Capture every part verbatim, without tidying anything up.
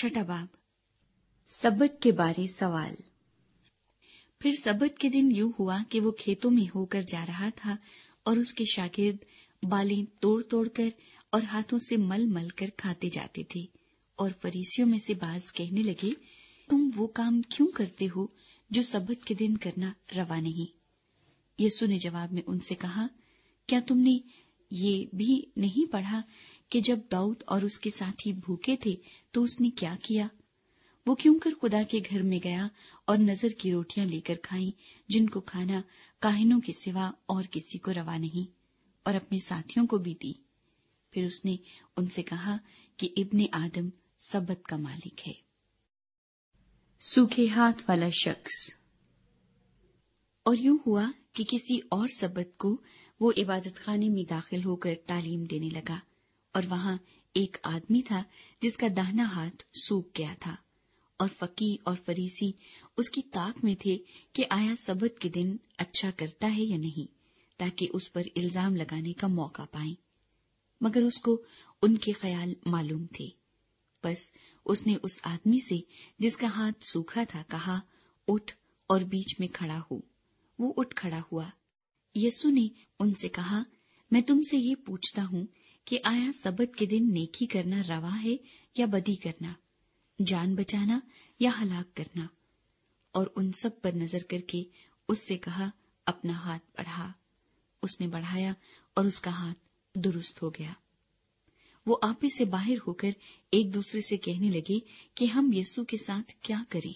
چھٹا باب، سبت کے بارے سوال۔ پھر سبت کے دن یوں ہوا کہ وہ کھیتوں میں ہو کر جا رہا تھا اور اس کے شاگرد بالیں توڑ توڑ کر اور ہاتھوں سے مل مل کر کھاتے جاتے تھے، اور فریسیوں میں سے بعض کہنے لگے، تم وہ کام کیوں کرتے ہو جو سبت کے دن کرنا روا نہیں؟ یسوع نے جواب میں ان سے کہا، کیا تم نے یہ بھی نہیں پڑھا کہ جب داؤد اور اس کے ساتھی بھوکے تھے تو اس نے کیا کیا؟ وہ کیوں کر خدا کے گھر میں گیا اور نظر کی روٹیاں لے کر کھائیں، جن کو کھانا کاہنوں کے سوا اور کسی کو روا نہیں، اور اپنے ساتھیوں کو بھی دی۔ پھر اس نے ان سے کہا کہ ابن آدم سبت کا مالک ہے۔ سوکھے ہاتھ والا شخص۔ اور یوں ہوا کہ کسی اور سبت کو وہ عبادت خانے میں داخل ہو کر تعلیم دینے لگا، اور وہاں ایک آدمی تھا جس کا داہنا ہاتھ سوکھ گیا تھا، اور فقیہ اور فریسی اس کی طاق میں تھے کہ آیا سبت کے دن اچھا کرتا ہے یا نہیں، تاکہ اس پر الزام لگانے کا موقع پائیں۔ مگر اس کو ان کے خیال معلوم تھے، بس اس نے اس آدمی سے جس کا ہاتھ سوکھا تھا کہا، اٹھ اور بیچ میں کھڑا ہو۔ وہ اٹھ کھڑا ہوا۔ یسوع نے ان سے کہا، میں تم سے یہ پوچھتا ہوں کہ آیا سبت کے دن نیکی کرنا روا ہے یا بدی کرنا، جان بچانا یا ہلاک کرنا؟ اور ان سب پر نظر کر کے اس سے کہا، اپنا ہاتھ بڑھا۔ اس نے بڑھایا اور اس کا ہاتھ درست ہو گیا۔ وہ آپے سے باہر ہو کر ایک دوسرے سے کہنے لگے کہ ہم یسوع کے ساتھ کیا کریں؟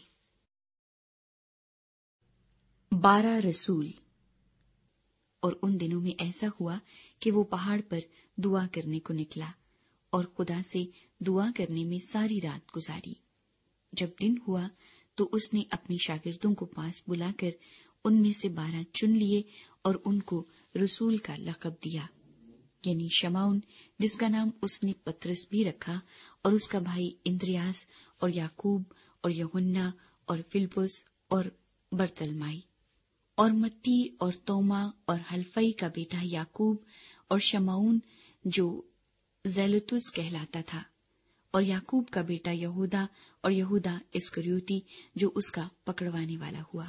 بارہ رسول۔ اور ان دنوں میں ایسا ہوا کہ وہ پہاڑ پر دعا کرنے کو نکلا اور خدا سے دعا کرنے میں ساری رات گزاری۔ جب دن ہوا تو اس نے اپنے شاگردوں کو پاس بلا کر ان میں سے بارہ چن لیے اور ان کو رسول کا لقب دیا، یعنی شمعون جس کا نام اس نے پترس بھی رکھا، اور اس کا بھائی اندریاس اور یعقوب اور یوحنا اور فلپس اور برتلمائی، اور متی اور توما اور حلفئی کا بیٹا یعقوب، اور شمعون جو زیلوتس کہلاتا تھا، اور یعقوب کا بیٹا یہودا، اور یہودا اسکریوتی جو اس کا پکڑوانے والا ہوا۔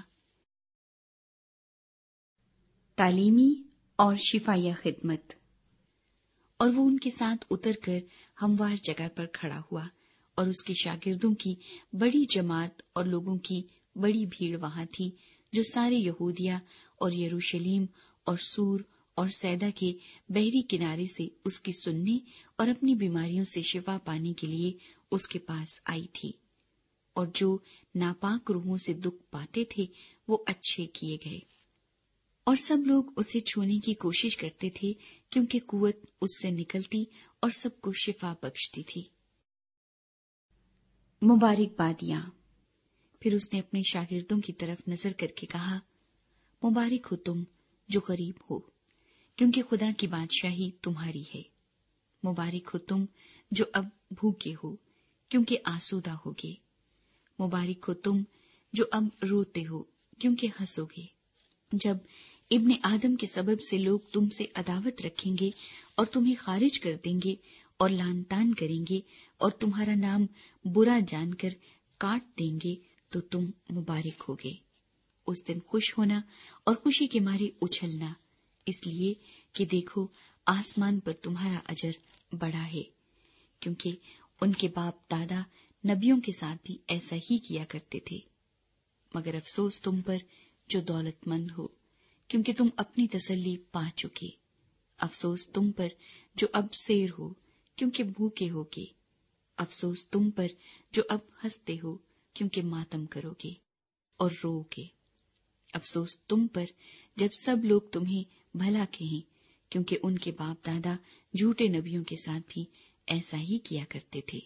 تعلیمی اور شفائیہ خدمت۔ اور وہ ان کے ساتھ اتر کر ہموار جگہ پر کھڑا ہوا، اور اس کے شاگردوں کی بڑی جماعت اور لوگوں کی بڑی بھیڑ وہاں تھی، جو سارے یہودیہ اور یروشلیم اور سور اور سیدا کے بحری کنارے سے اس کی سننے اور اپنی بیماریوں سے شفا پانے کے لیے اس کے پاس آئی تھی۔ اور جو ناپاک روحوں سے دکھ پاتے تھے وہ اچھے کیے گئے، اور سب لوگ اسے چھونے کی کوشش کرتے تھے، کیونکہ قوت اس سے نکلتی اور سب کو شفا بخشتی تھی۔ مبارک بادیاں۔ پھر اس نے اپنے شاگردوں کی طرف نظر کر کے کہا، مبارک ہو تم جو غریب ہو، کیونکہ خدا کی بادشاہی تمہاری ہے۔ مبارک ہو تم جو اب بھوکے ہو، کیونکہ آسودہ ہوگے۔ مبارک ہو تم جو اب روتے ہو، کیونکہ ہنسو گے۔ جب ابن آدم کے سبب سے لوگ تم سے عداوت رکھیں گے اور تمہیں خارج کر دیں گے اور لعن طعن کریں گے اور تمہارا نام برا جان کر کاٹ دیں گے، تو تم مبارک ہوگے۔ اس دن خوش ہونا اور خوشی کے مارے اچھلنا، اس لیے کہ دیکھو آسمان پر تمہارا اجر بڑا ہے، کیونکہ ان کے باپ دادا نبیوں کے ساتھ بھی ایسا ہی کیا کرتے تھے۔ مگر افسوس تم پر جو دولت مند ہو، کیونکہ تم اپنی تسلی پا چکے۔ افسوس تم پر جو اب سیر ہو، کیونکہ بھوکے ہوگے۔ افسوس تم پر جو اب ہنستے ہو، کیونکہ ماتم کرو گے اور رو گے۔ افسوس تم پر جب سب لوگ تمہیں بھلا کہیں، کیونکہ ان کے باپ دادا جھوٹے نبیوں کے ساتھ بھی ایسا ہی کیا کرتے تھے۔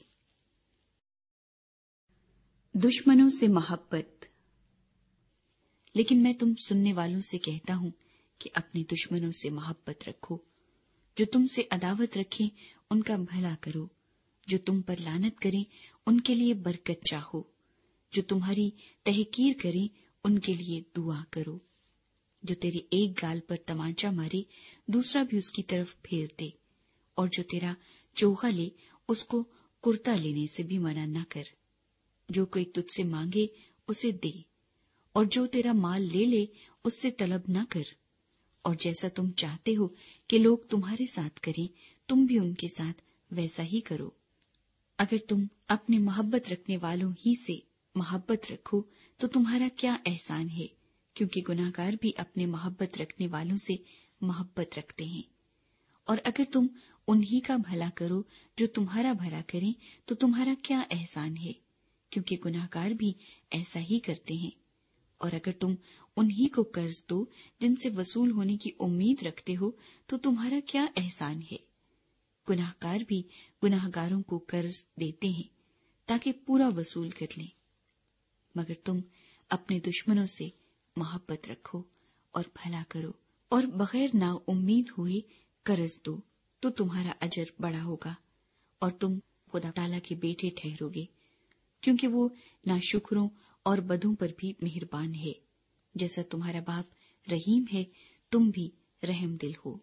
دشمنوں سے محبت۔ لیکن میں تم سننے والوں سے کہتا ہوں کہ اپنے دشمنوں سے محبت رکھو، جو تم سے عداوت رکھیں ان کا بھلا کرو، جو تم پر لعنت کریں ان کے لیے برکت چاہو، جو تمہاری تحقیر کریں ان کے لیے دعا کرو، جو تیرے ایک گال پر تمانچہ مارے دوسرا بھی اس کی طرف پھیر دے، اور جو تیرا چوغا لے اس کو کرتا لینے سے بھی منع نہ کر۔ جو کوئی تجھ سے مانگے اسے دے، اور جو تیرا مال لے لے اس سے طلب نہ کر، اور جیسا تم چاہتے ہو کہ لوگ تمہارے ساتھ کریں تم بھی ان کے ساتھ ویسا ہی کرو۔ اگر تم اپنے محبت رکھنے والوں ہی سے محبت رکھو تو تمہارا کیا احسان ہے، کیونکہ گناہگار بھی اپنے محبت رکھنے والوں سے محبت رکھتے ہیں۔ اور اگر تم انہی کا بھلا کرو جو تمہارا بھلا کریں تو تمہارا کیا احسان ہے، کیونکہ گناہگار بھی ایسا ہی کرتے ہیں۔ اور اگر تم انہی کو قرض دو جن سے وصول ہونے کی امید رکھتے ہو تو تمہارا کیا احسان ہے، گناہگار بھی گناہگاروں کو قرض دیتے ہیں تاکہ پورا وصول کر لیں۔ مگر تم اپنے دشمنوں سے محبت رکھو اور بھلا کرو، اور بغیر نا امید ہوئے قرض دو تو تمہارا اجر بڑا ہوگا، اور تم خدا تعالیٰ کے بیٹے ٹھہرو گے، کیونکہ وہ ناشکروں اور بدوں پر بھی مہربان ہے۔ جیسا تمہارا باپ رحیم ہے تم بھی رحم دل ہو۔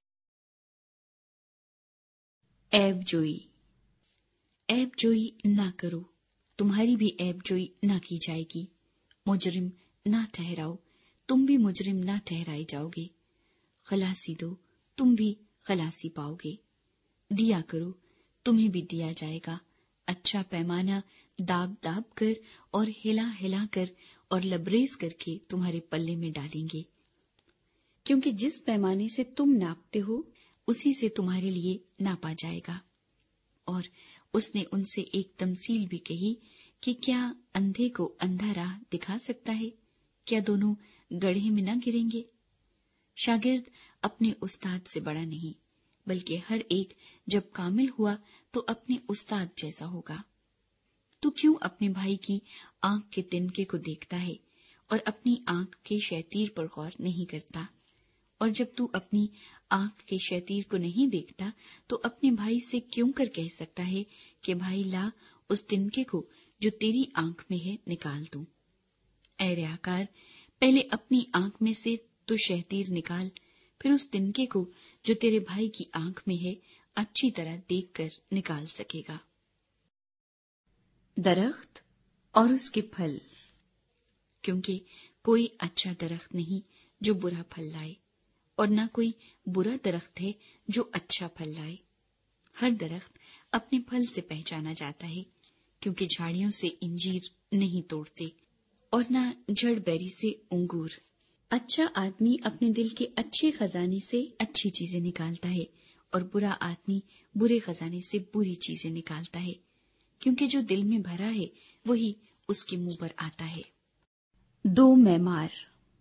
عیب جوئی۔ عیب جوئی نہ کرو، تمہاری بھی عیب جوئی نہ کی جائے گی۔ مجرم نہ ٹھہراؤ، تم بھی مجرم نہ ٹھہرائے جاؤ گے۔ خلاصی دو، تم بھی خلاصی پاؤ گے۔ دیا کرو، تمہیں بھی دیا جائے گا۔ اچھا پیمانہ داب داب کر اور ہلا ہلا کر اور لبریز کر کے تمہارے پلے میں ڈالیں گے، کیونکہ جس پیمانے سے تم ناپتے ہو اسی سے تمہارے لیے ناپا جائے گا۔ اور اس نے ان سے ایک تمثیل بھی کہی کہ کیا اندھے کو اندھا راہ دکھا سکتا ہے؟ کیا دونوں گڑھے میں نہ گریں گے؟ شاگرد اپنے استاد سے بڑا نہیں، بلکہ ہر ایک جب کامل ہوا تو اپنے استاد جیسا ہوگا۔ تو کیوں اپنے بھائی کی آنکھ کے تنکے کو دیکھتا ہے اور اپنی آنکھ کے شیطیر پر غور نہیں کرتا؟ اور جب تو اپنی آنکھ کے شیطیر کو نہیں دیکھتا تو اپنے بھائی سے کیوں کر کہہ سکتا ہے کہ بھائی لا اس تنکے کو جو تیری آنکھ میں ہے نکال دوں۔ اے ریاکار، پہلے اپنی آنکھ میں سے تو شیطیر نکال، پھر اس تنکے کو جو تیرے بھائی کی آنکھ میں ہے اچھی طرح دیکھ کر نکال سکے گا۔ درخت اور اس کے پھل۔ کیونکہ کوئی اچھا درخت نہیں جو برا پھل لائے، اور نہ کوئی برا درخت ہے جو اچھا پھل لائے۔ ہر درخت اپنے پھل سے پہچانا جاتا ہے، کیونکہ جھاڑیوں سے انجیر نہیں توڑتے اور نہ جھڑ بیری سے انگور۔ اچھا آدمی اپنے دل کے اچھے خزانے سے اچھی چیزیں نکالتا ہے، اور برا آدمی برے خزانے سے بری چیزیں نکالتا ہے، کیونکہ جو دل میں بھرا ہے وہی اس کے منہ پر آتا ہے۔ دو معمار۔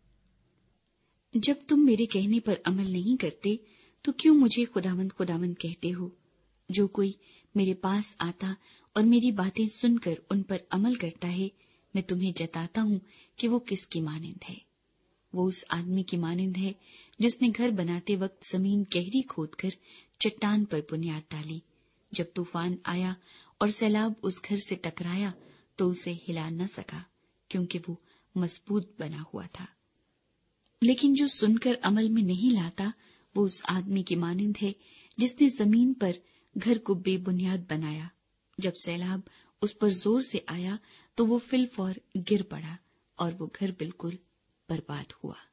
جب تم میرے کہنے پر عمل نہیں کرتے تو کیوں مجھے خداوند خداوند کہتے ہو؟ جو کوئی میرے پاس آتا اور میری باتیں سن کر ان پر عمل کرتا ہے، میں تمہیں جتاتا ہوں کہ وہ کس کی مانند ہے۔ وہ اس آدمی کی مانند ہے جس نے گھر بناتے وقت زمین گہری کھود کر چٹان پر بنیاد ڈالی۔ جب طوفان آیا اور سیلاب اس گھر سے ٹکرایا تو اسے ہلا نہ سکا، کیونکہ وہ مضبوط بنا ہوا تھا۔ لیکن جو سن کر عمل میں نہیں لاتا وہ اس آدمی کی مانند ہے جس نے زمین پر گھر کو بے بنیاد بنایا۔ جب سیلاب اس پر زور سے آیا تو وہ فی الفور گر پڑا اور وہ گھر بالکل برباد ہوا۔